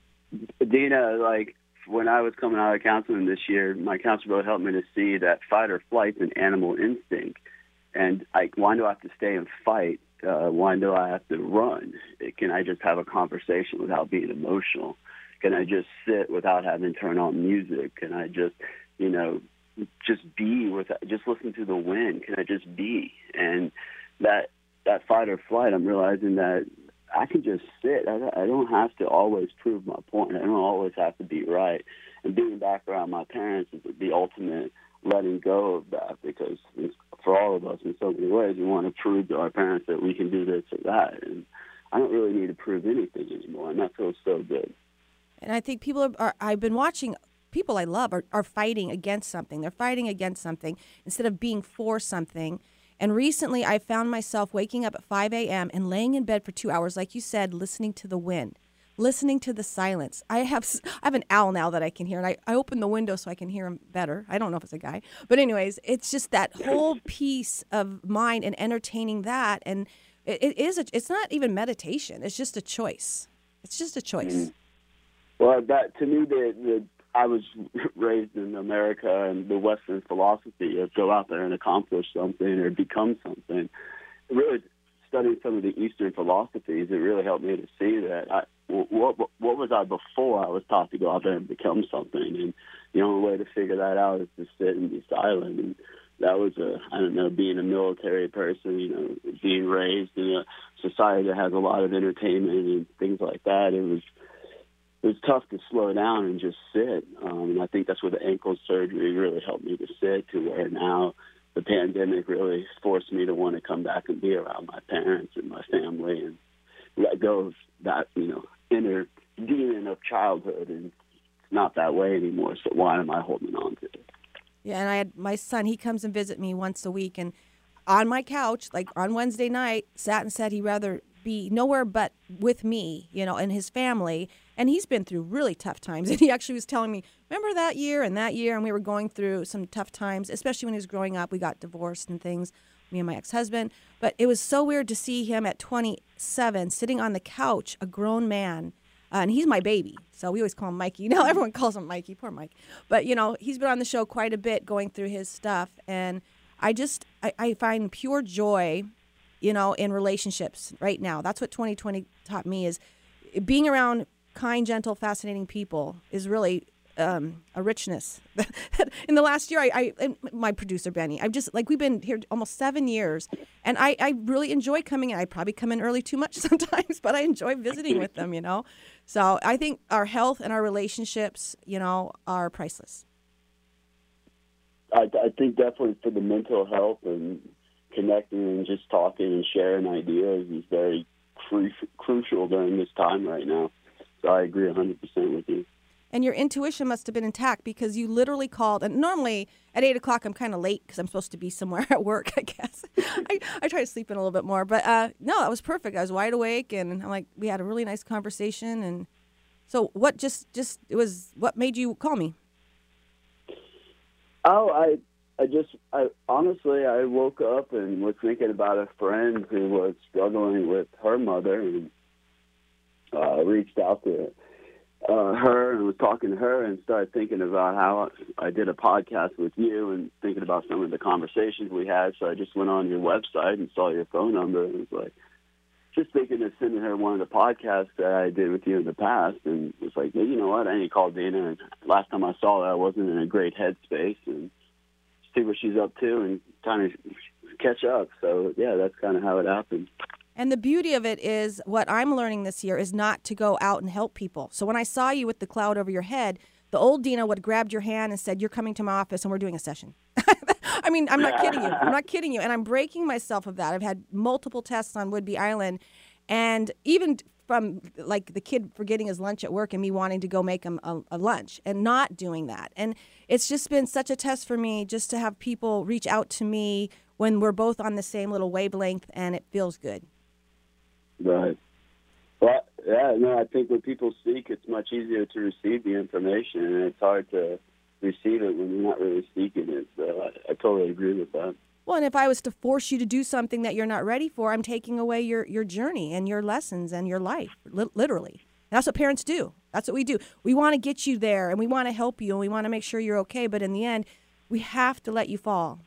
Dina, like when I was coming out of counseling this year, my counselor really helped me to see that fight or flight is an animal instinct. And like, why do I have to stay and fight? Uh, why do I have to run? Can I just have a conversation without being emotional? Can I just sit without having to turn on music? Can I just, you know, just be with, just listen to the wind? Can I just be? And that that fight or flight, I'm realizing that I can just sit. I, I don't have to always prove my point. I don't always have to be right. And being back around my parents is the ultimate letting go of that, because for all of us in so many ways, we want to prove to our parents that we can do this or that. And I don't really need to prove anything anymore, and that feels so good. And I think people are, are I've been watching people I love are, are fighting against something. They're fighting against something instead of being for something. And recently I found myself waking up at five a.m. and laying in bed for two hours, like you said, listening to the wind, listening to the silence. I have I have an owl now that I can hear, and I, I open the window so I can hear him better. I don't know if it's a guy. But anyways, it's just that whole piece of mind and entertaining that. And it, it is a, it's not even meditation. It's just a choice. It's just a choice. Mm-hmm. Well, that to me, the, the I was raised in America and the Western philosophy of go out there and accomplish something or become something. Really studying some of the Eastern philosophies, it really helped me to see that I, what, what was I before I was taught to go out there and become something. And the only way to figure that out is to sit and be silent. And that was, a, I don't know, being a military person, you know, being raised in a society that has a lot of entertainment and things like that. It was It was tough to slow down and just sit. Um, and I think that's where the ankle surgery really helped me to sit, to where now the pandemic really forced me to want to come back and be around my parents and my family and let go of that, you know, inner demon of childhood. And it's not that way anymore, so why am I holding on to it? Yeah, and I had my son, he comes and visit me once a week, and on my couch, like on Wednesday night, sat and said he'd rather be nowhere but with me, you know, and his family. And he's been through really tough times. And he actually was telling me, remember that year and that year? And we were going through some tough times, especially when he was growing up. We got divorced and things, me and my ex-husband. But it was so weird to see him at twenty-seven sitting on the couch, a grown man. Uh, and he's my baby. So we always call him Mikey. Now everyone calls him Mikey. Poor Mike. But, you know, he's been on the show quite a bit going through his stuff. And I just, I, I find pure joy, you know, in relationships right now. That's what twenty twenty taught me, is being around kind, gentle, fascinating people is really um, a richness. In the last year, I, I and my producer, Benny, I've just, like, we've been here almost seven years, and I, I really enjoy coming in. I probably come in early too much sometimes, but I enjoy visiting with them, you know. So I think our health and our relationships, you know, are priceless. I, I think definitely for the mental health and connecting and just talking and sharing ideas is very cru- crucial during this time right now. So I agree one hundred percent with you. And your intuition must have been intact, because you literally called. And normally at eight o'clock, I'm kind of late because I'm supposed to be somewhere at work, I guess. I, I try to sleep in a little bit more. But uh, no, that was perfect. I was wide awake, and I'm like, we had a really nice conversation. And so what just, just it was, what made you call me? Oh, I I just, I honestly, I woke up and was thinking about a friend who was struggling with her mother, and uh, reached out to uh, her and was talking to her and started thinking about how I did a podcast with you and thinking about some of the conversations we had. So I just went on your website and saw your phone number and was like, just thinking of sending her one of the podcasts that I did with you in the past, and was like, hey, you know what, I need to call Dina. And last time I saw her, I wasn't in a great headspace, and see what she's up to and kind of catch up. So, yeah, that's kind of how it happened. And the beauty of it is what I'm learning this year is not to go out and help people. So when I saw you with the cloud over your head, the old Dina would have grabbed your hand and said, you're coming to my office and we're doing a session. I mean, I'm not kidding you. I'm not kidding you. And I'm breaking myself of that. I've had multiple tests on Whidbey Island. And even from like the kid forgetting his lunch at work and me wanting to go make him a, a lunch and not doing that. And it's just been such a test for me just to have people reach out to me when we're both on the same little wavelength and it feels good. Right. Well, yeah, no, I think when people seek, it's much easier to receive the information, and it's hard to receive it when you're not really seeking it. So I, I totally agree with that. Well, and if I was to force you to do something that you're not ready for, I'm taking away your, your journey and your lessons and your life, li- literally. That's what parents do. That's what we do. We want to get you there, and we want to help you, and we want to make sure you're okay. But in the end, we have to let you fall.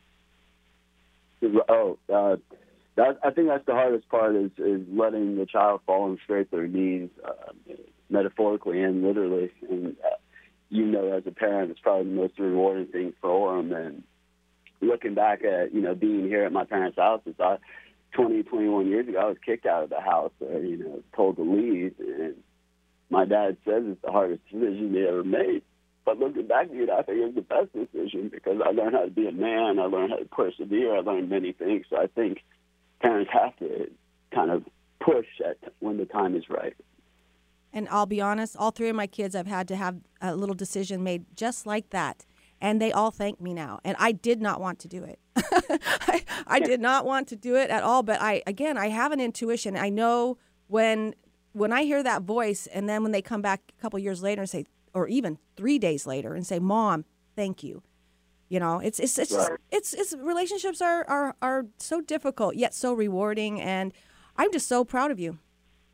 Oh, uh, that, I think that's the hardest part is, is letting the child fall and scrape their knees, uh, metaphorically and literally. And uh, you know, as a parent, it's probably the most rewarding thing for them. And looking back at, you know, being here at my parents' house, it's I, twenty, twenty-one years ago, I was kicked out of the house, or, you know, told to leave. And my dad says it's the hardest decision he ever made. But looking back at it, I think it was the best decision because I learned how to be a man. I learned how to persevere. I learned many things. So I think parents have to kind of push at when the time is right. And I'll be honest, all three of my kids, I've had to have a little decision made just like that. And they all thank me now. And I did not want to do it. I, I did not want to do it at all. But I, again, I have an intuition. I know when when I hear that voice, and then when they come back a couple years later and say, or even three days later and say, Mom, thank you. You know, it's it's it's just, it's it's relationships are, are are so difficult yet so rewarding, and I'm just so proud of you.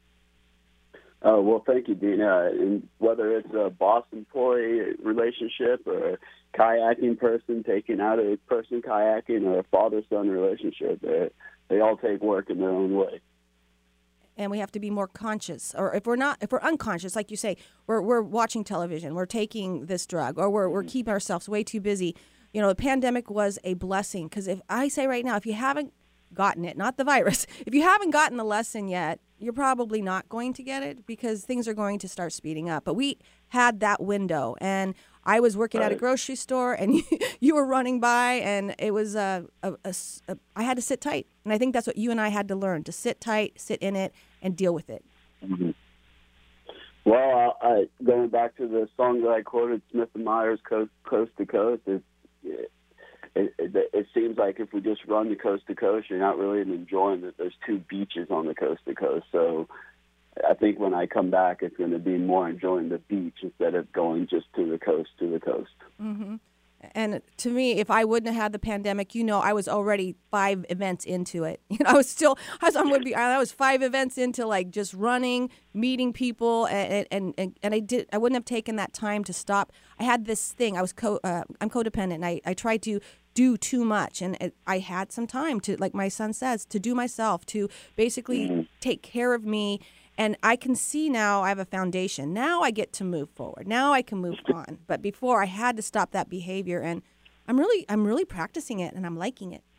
Oh, well, thank you, Dina. And whether it's a boss employee relationship or a kayaking person taking out a person kayaking or a father-son relationship, they, they all take work in their own way. And we have to be more conscious, or if we're not, if we're unconscious, like you say, we're we're watching television, we're taking this drug, or we're we're keeping ourselves way too busy. You know, the pandemic was a blessing because if I say right now, if you haven't gotten it, not the virus, if you haven't gotten the lesson yet, you're probably not going to get it because things are going to start speeding up. But we had that window, and I was working right at a grocery store, and you, you were running by, and it was a, a, a, a I had to sit tight, and I think that's what you and I had to learn, to sit tight, sit in it, and deal with it. Mm-hmm. Well, I, I, going back to the song that I quoted, Smith and Myers, Coast, Coast to Coast, it, it, it, it seems like if we just run the coast to coast, you're not really enjoying that there's two beaches on the coast to coast. So I think when I come back, it's going to be more enjoying the beach instead of going just to the coast to the coast. Mm-hmm. And to me, if I wouldn't have had the pandemic, you know, I was already five events into it. You know, I was still, I was on Whidbey Island. I was five events into like just running, meeting people, and and, and, and I did. I wouldn't have taken that time to stop. I had this thing. I was co. Uh, I'm codependent. And I I tried to do too much, and it, I had some time to, like my son says, to do myself, to basically mm-hmm. take care of me. And I can see now I have a foundation. Now I get to move forward. Now I can move on. But before I had to stop that behavior, and I'm really, I'm really practicing it, and I'm liking it.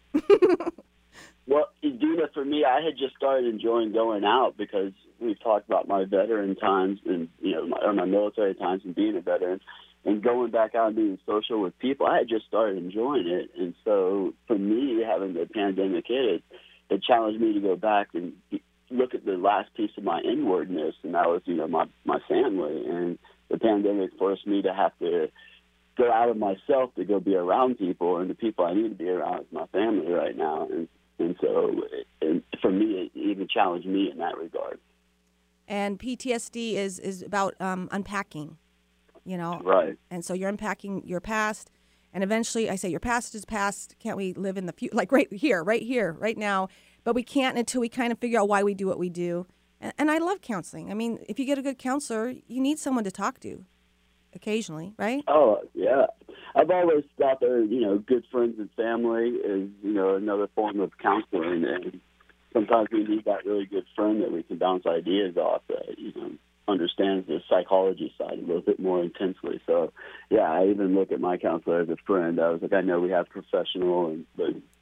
Well, Dina, for me, I had just started enjoying going out because we've talked about my veteran times and you know my, or my military times and being a veteran, and going back out and being social with people. I had just started enjoying it, and so for me, having the pandemic hit, it, it challenged me to go back and be, look at the last piece of my inwardness, and that was, you know, my, my family. And the pandemic forced me to have to go out of myself to go be around people, and the people I need to be around is my family right now. And, and so and for me, it even challenged me in that regard. And P T S D is, is about um, unpacking, you know. Right. And so you're unpacking your past, and eventually I say your past is past. Can't we live in the future? Like right here, right here, right now. But we can't until we kind of figure out why we do what we do. And, and I love counseling. I mean, if you get a good counselor, you need someone to talk to occasionally, right? Oh, yeah. I've always thought that, you know, good friends and family is, you know, another form of counseling. And sometimes we need that really good friend that we can bounce ideas off that, you know, understands the psychology side a little bit more intensely. So, yeah, I even look at my counselor as a friend. I was like, I know we have professional and but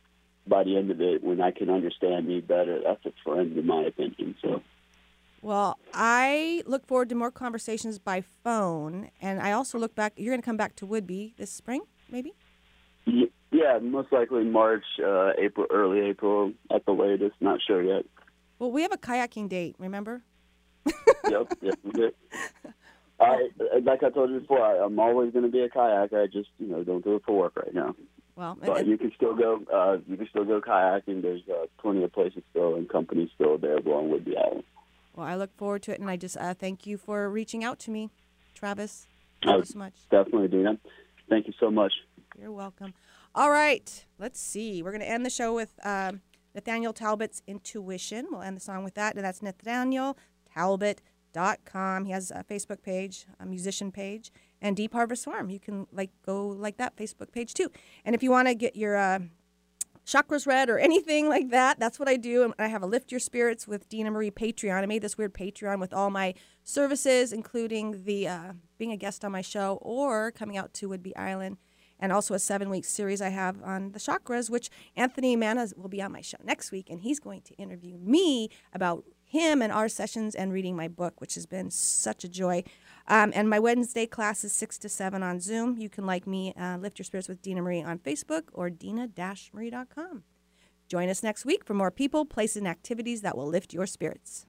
by the end of it, when I can understand me better, that's a friend in my opinion. So. Well, I look forward to more conversations by phone, and I also look back. You're going to come back to Woodby this spring, maybe? Yeah, most likely March, uh, April, early April at the latest. Not sure yet. Well, we have a kayaking date, remember? Yep, yep, we did. I, like I told you before, I, I'm always going to be a kayaker. I just, you know, don't do it for work right now. Well, but you can still go. Uh, you can still go kayaking. There's uh, plenty of places still and companies still available on Woodby Island. Well, I look forward to it, and I just uh, thank you for reaching out to me, Travis. Thank uh, you so much. Definitely, Dina. Thank you so much. You're welcome. All right, let's see. We're going to end the show with um, Nathaniel Talbot's Intuition. We'll end the song with that, and that's nathaniel talbot dot com. He has a Facebook page, a musician page, and Deep Harvest Farm. You can like go like that Facebook page too. And if you want to get your uh, chakras read or anything like that, that's what I do. I have a Lift Your Spirits with Dina Marie Patreon. I made this weird Patreon with all my services, including the uh, being a guest on my show or coming out to Woodby Island, and also a seven-week series I have on the chakras, which Anthony Manas will be on my show next week, and he's going to interview me about him and our sessions and reading my book, which has been such a joy. Um, and my Wednesday class is six to seven on Zoom. You can like me, uh, Lift Your Spirits with Dina Marie on Facebook or dina dash marie dot com. Join us next week for more people, places, and activities that will lift your spirits.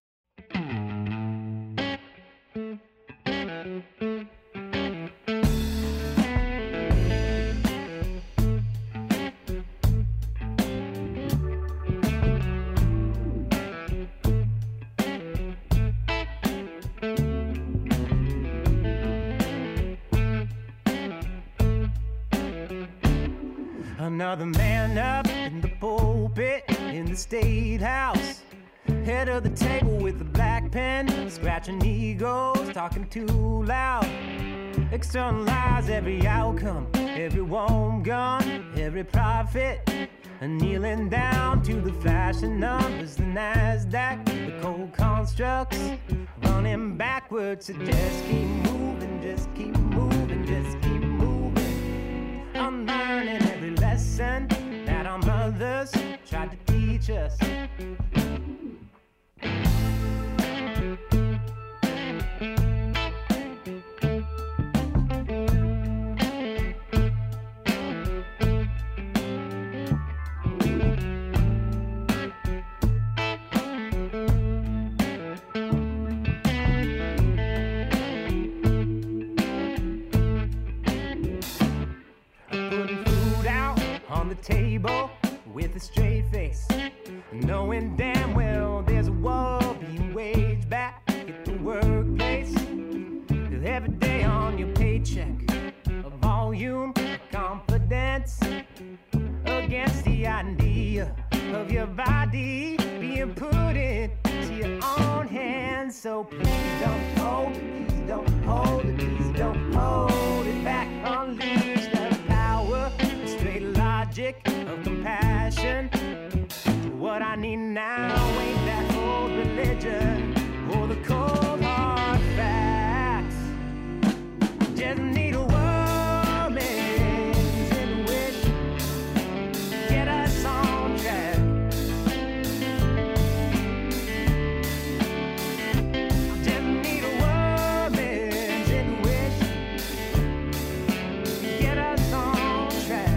Another man up in the pulpit in the State House, head of the table with a black pen, scratching egos, talking too loud. Externalize every outcome, every warm gun, every profit, and kneeling down to the flashing numbers, the NASDAQ, the cold constructs, running backwards to just keep moving, just keep moving, just keep moving. I'm learning every lesson that our mothers tried to teach us. Table with a straight face, knowing damn well there's a war being waged back at the workplace. Every day on your paycheck, a volume of confidence against the idea of your body being put into your own hands. So please don't hold it, please don't hold it, please don't hold it back. Unleash the power, straight logic of compassion. What I need now ain't that old religion or the cold hard facts. Just need a woman in which get us on track. Just need a woman in which get us on track.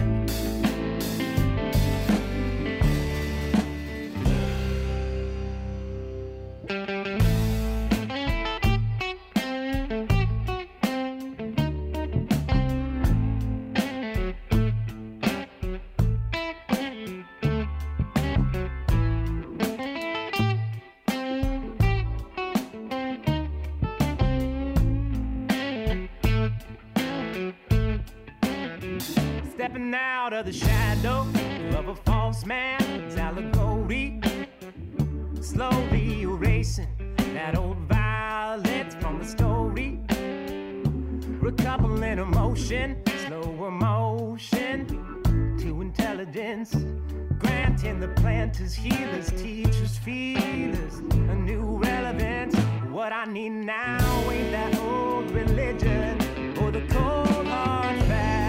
Stepping out of the shadow of a false man's allegory, slowly erasing that old violence from the story. Recoupling emotion, slow emotion to intelligence, granting the planters, healers, teachers, feelers a new relevance. What I need now ain't that old religion or the cold hard fact.